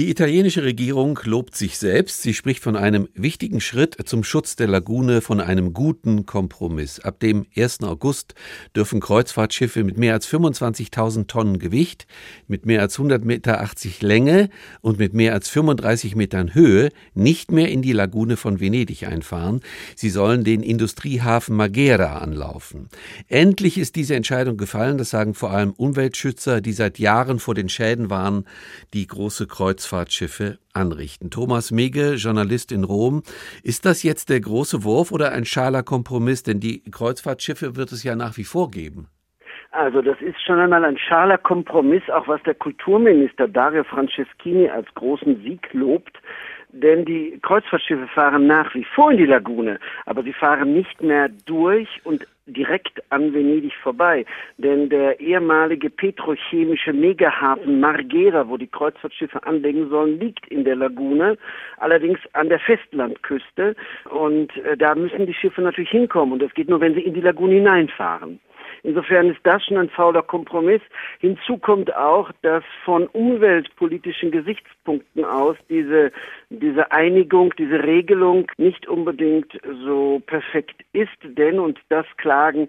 Die italienische Regierung lobt sich selbst. Sie spricht von einem wichtigen Schritt zum Schutz der Lagune, von einem guten Kompromiss. Ab dem 1. August dürfen Kreuzfahrtschiffe mit mehr als 25.000 Tonnen Gewicht, mit mehr als 100,80 Meter Länge und mit mehr als 35 Metern Höhe nicht mehr in die Lagune von Venedig einfahren. Sie sollen den Industriehafen Marghera anlaufen. Endlich ist diese Entscheidung gefallen. Das sagen vor allem Umweltschützer, die seit Jahren vor den Schäden warnen, die große Kreuzfahrtschiffe anrichten. Thomas Mege, Journalist in Rom. Ist das jetzt der große Wurf oder ein schaler Kompromiss? Denn die Kreuzfahrtschiffe wird es ja nach wie vor geben. Also das ist schon einmal ein schaler Kompromiss, auch was der Kulturminister Dario Franceschini als großen Sieg lobt. Denn die Kreuzfahrtschiffe fahren nach wie vor in die Lagune, aber sie fahren nicht mehr durch und direkt an Venedig vorbei. Denn der ehemalige petrochemische Megahafen Marghera, wo die Kreuzfahrtschiffe anlegen sollen, liegt in der Lagune, allerdings an der Festlandküste. Und da müssen die Schiffe natürlich hinkommen. Und das geht nur, wenn sie in die Lagune hineinfahren. Insofern ist das schon ein fauler Kompromiss. Hinzu kommt auch, dass von umweltpolitischen Gesichtspunkten aus diese Einigung, diese Regelung nicht unbedingt so perfekt ist. Denn, und das klagen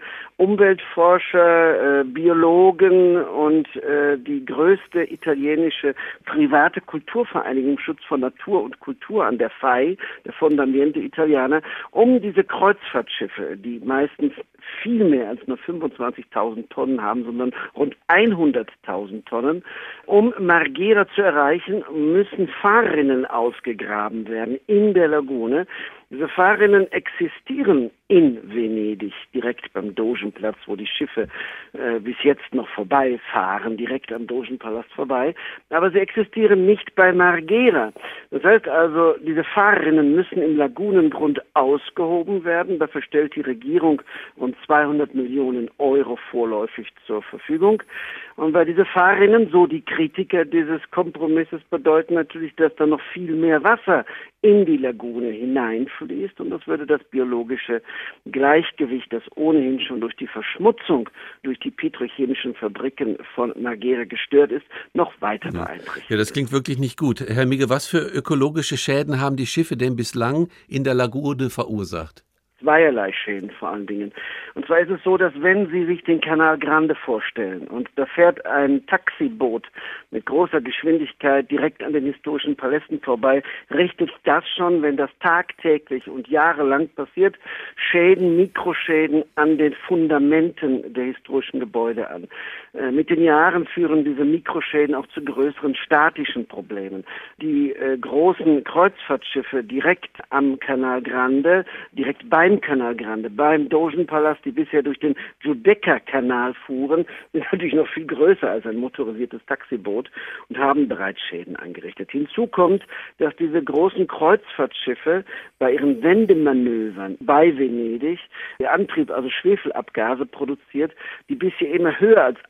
Umweltforscher, Biologen und die größte italienische private Kulturvereinigung Schutz von Natur und Kultur an, der FAI, der Fondamento Italiana, um diese Kreuzfahrtschiffe, die meistens viel mehr als nur 25.000 Tonnen haben, sondern rund 100.000 Tonnen. Um Marghera zu erreichen, müssen Fahrrinnen ausgegraben werden in der Lagune. Diese Fahrrinnen existieren in Venedig, direkt beim Dogenplatz, wo die Schiffe bis jetzt noch vorbeifahren, direkt am Dogenpalast vorbei. Aber sie existieren nicht bei Marghera. Das heißt also, diese Fahrrinnen müssen im Lagunengrund ausgehoben werden. Dafür stellt die Regierung rund 200 Millionen Euro vorläufig zur Verfügung. Und weil diese Fahrrinnen, so die Kritiker dieses Kompromisses, bedeuten natürlich, dass da noch viel mehr Wasser in die Lagune hineinfließt. Und das würde das biologische Gleichgewicht, das ohnehin schon durch die Verschmutzung, durch die petrochemischen Fabriken von Marghera gestört ist, noch weiter beeinträchtigen. Ja, das klingt wirklich nicht gut. Herr Mige, was für ökologische Schäden haben die Schiffe denn bislang in der Lagune verursacht? Zweierlei Schäden vor allen Dingen. Und zwar ist es so, dass wenn Sie sich den Canal Grande vorstellen und da fährt ein Taxiboot mit großer Geschwindigkeit direkt an den historischen Palästen vorbei, richtet das schon, wenn das tagtäglich und jahrelang passiert, Schäden, Mikroschäden an den Fundamenten der historischen Gebäude an. Mit den Jahren führen diese Mikroschäden auch zu größeren statischen Problemen. Die großen Kreuzfahrtschiffe direkt am Canal Grande, direkt beim Canal Grande, beim Dogenpalast, die bisher durch den Giudecca-Kanal fuhren, sind natürlich noch viel größer als ein motorisiertes Taxiboot und haben bereits Schäden angerichtet. Hinzu kommt, dass diese großen Kreuzfahrtschiffe bei ihren Wendemanövern bei Venedig der Antrieb, also Schwefelabgase, produziert, die bisher immer höher als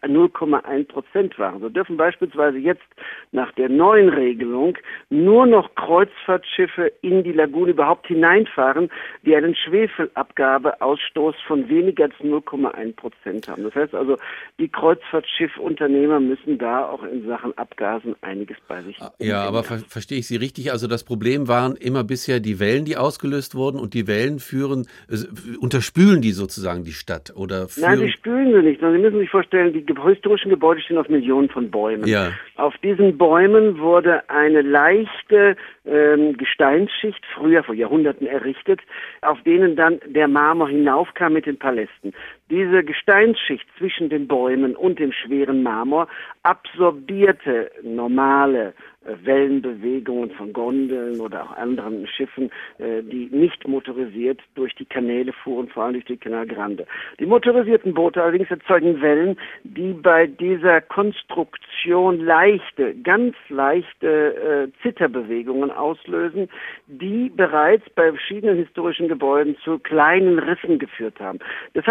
0,1% waren. So dürfen beispielsweise jetzt nach der neuen Regelung nur noch Kreuzfahrtschiffe in die Lagune überhaupt hineinfahren, die einen Schwefelabgabeausstoß von weniger als 0,1% haben. Das heißt also, die Kreuzfahrtschiffunternehmer müssen da auch in Sachen Abgasen einiges bei sich haben. Ja, aber verstehe ich Sie richtig? Also das Problem waren immer bisher die Wellen, die ausgelöst wurden, und die Wellen unterspülen die sozusagen die Stadt? Oder Nein, sie spülen sie nicht, sondern Sie müssen sich vorstellen, die historischen Gebäude stehen auf Millionen von Bäumen. Ja. Auf diesen Bäumen wurde eine leichte Gesteinsschicht, früher vor Jahrhunderten errichtet, auf denen dann der Marmor hinaufkam mit den Palästen. Diese Gesteinsschicht zwischen den Bäumen und dem schweren Marmor absorbierte normale Wellenbewegungen von Gondeln oder auch anderen Schiffen, die nicht motorisiert durch die Kanäle fuhren, vor allem durch die Canal Grande. Die motorisierten Boote allerdings erzeugen Wellen, die bei dieser Konstruktion ganz leichte Zitterbewegungen auslösen, die bereits bei verschiedenen historischen Gebäuden zu kleinen Rissen geführt haben. Das hat bisher noch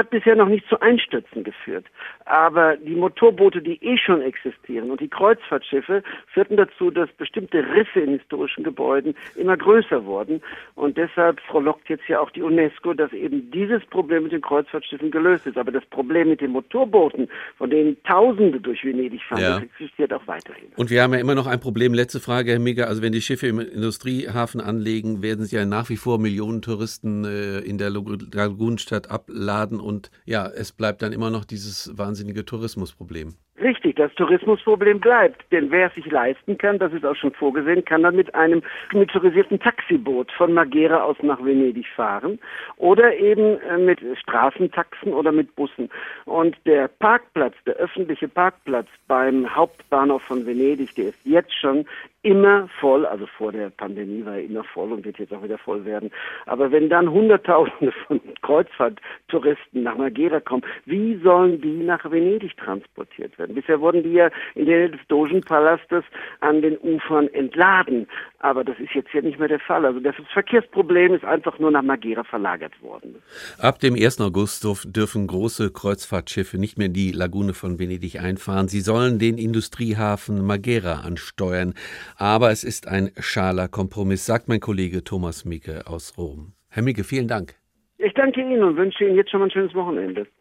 nicht zu Einstürzen geführt. Aber die Motorboote, die schon existieren und die Kreuzfahrtschiffe führten dazu, dass bestimmte Risse in historischen Gebäuden immer größer wurden. Und deshalb frohlockt jetzt ja auch die UNESCO, dass eben dieses Problem mit den Kreuzfahrtschiffen gelöst ist. Aber das Problem mit den Motorbooten, von denen Tausende durch Venedig fahren, das existiert auch weiterhin. Und wir haben ja immer noch ein Problem. Letzte Frage, Herr Migger. Also wenn die Schiffe im Industriehafen anlegen, werden sie ja nach wie vor Millionen Touristen in der Lagunenstadt abladen. Und ja, es bleibt dann immer noch dieses wahnsinnige Tourismusproblem. Richtig, das Tourismusproblem bleibt. Denn wer es sich leisten kann, das ist auch schon vorgesehen, kann dann mit einem motorisierten Taxiboot von Marghera aus nach Venedig fahren oder eben mit Straßentaxen oder mit Bussen. Und der Parkplatz, der öffentliche Parkplatz beim Hauptbahnhof von Venedig, der ist jetzt schon immer voll, also vor der Pandemie war er immer voll und wird jetzt auch wieder voll werden. Aber wenn dann Hunderttausende von Kreuzfahrttouristen nach Marghera kommen, wie sollen die nach Venedig transportiert werden? Bisher wurden die ja in der Nähe des Dogenpalastes an den Ufern entladen. Aber das ist jetzt ja nicht mehr der Fall. Also das Verkehrsproblem ist einfach nur nach Marghera verlagert worden. Ab dem 1. August dürfen große Kreuzfahrtschiffe nicht mehr in die Lagune von Venedig einfahren. Sie sollen den Industriehafen Marghera ansteuern. Aber es ist ein schaler Kompromiss, sagt mein Kollege Thomas Migge aus Rom. Herr Migge, vielen Dank. Ich danke Ihnen und wünsche Ihnen jetzt schon mal ein schönes Wochenende.